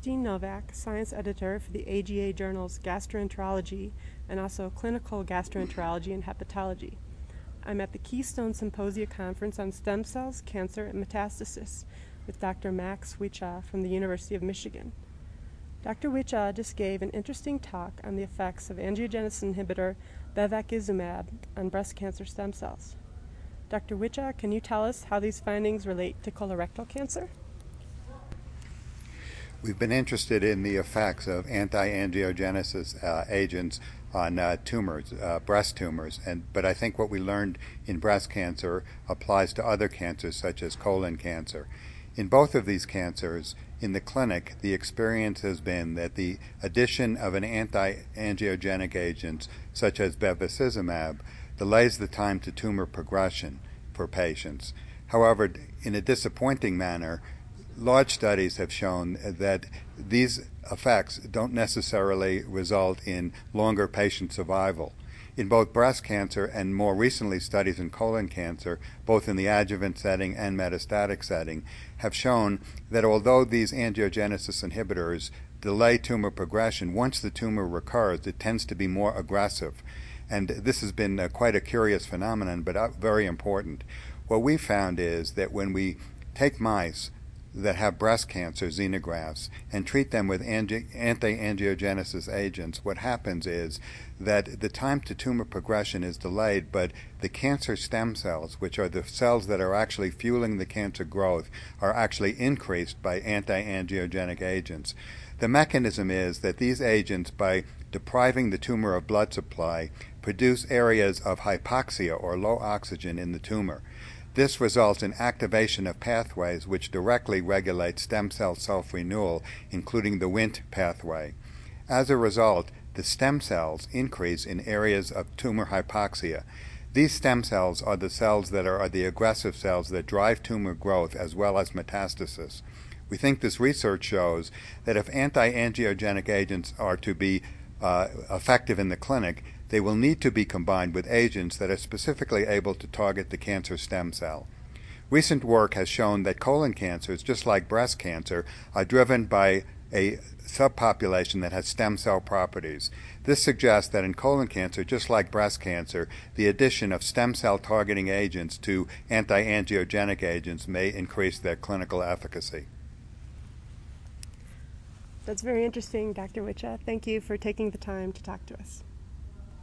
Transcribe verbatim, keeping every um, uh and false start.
Christine Novak, science editor for the A G A journals Gastroenterology and also Clinical Gastroenterology and Hepatology. I'm at the Keystone Symposia Conference on Stem Cells, Cancer, and Metastasis with Doctor Max Wicha from the University of Michigan. Doctor Wicha just gave an interesting talk on the effects of angiogenesis inhibitor bevacizumab on breast cancer stem cells. Doctor Wicha, can you tell us how these findings relate to colorectal cancer? We've been interested in the effects of anti-angiogenesis uh, agents on uh, tumors, uh, breast tumors, and but I think what we learned in breast cancer applies to other cancers such as colon cancer. In both of these cancers, in the clinic, the experience has been that the addition of an anti-angiogenic agent such as bevacizumab delays the time to tumor progression for patients. However, in a disappointing manner, large studies have shown that these effects don't necessarily result in longer patient survival. In both breast cancer and more recently studies in colon cancer, both in the adjuvant setting and metastatic setting, have shown that although these angiogenesis inhibitors delay tumor progression, once the tumor recurs, it tends to be more aggressive. And this has been uh, quite a curious phenomenon, but uh, very important. What we found is that when we take mice that have breast cancer xenografts and treat them with anti- anti-angiogenesis agents, what happens is that the time to tumor progression is delayed, but the cancer stem cells, which are the cells that are actually fueling the cancer growth, are actually increased by anti-angiogenic agents. The mechanism is that these agents, by depriving the tumor of blood supply, produce areas of hypoxia or low oxygen in the tumor. This results in activation of pathways which directly regulate stem cell self-renewal, including the Wnt pathway. As a result, the stem cells increase in areas of tumor hypoxia. These stem cells are the cells that are, are the aggressive cells that drive tumor growth as well as metastasis. We think this research shows that if anti-angiogenic agents are to be uh, effective in the clinic, they will need to be combined with agents that are specifically able to target the cancer stem cell. Recent work has shown that colon cancers, just like breast cancer, are driven by a subpopulation that has stem cell properties. This suggests that in colon cancer, just like breast cancer, the addition of stem cell targeting agents to anti-angiogenic agents may increase their clinical efficacy. That's very interesting, Doctor Wicha. Thank you for taking the time to talk to us.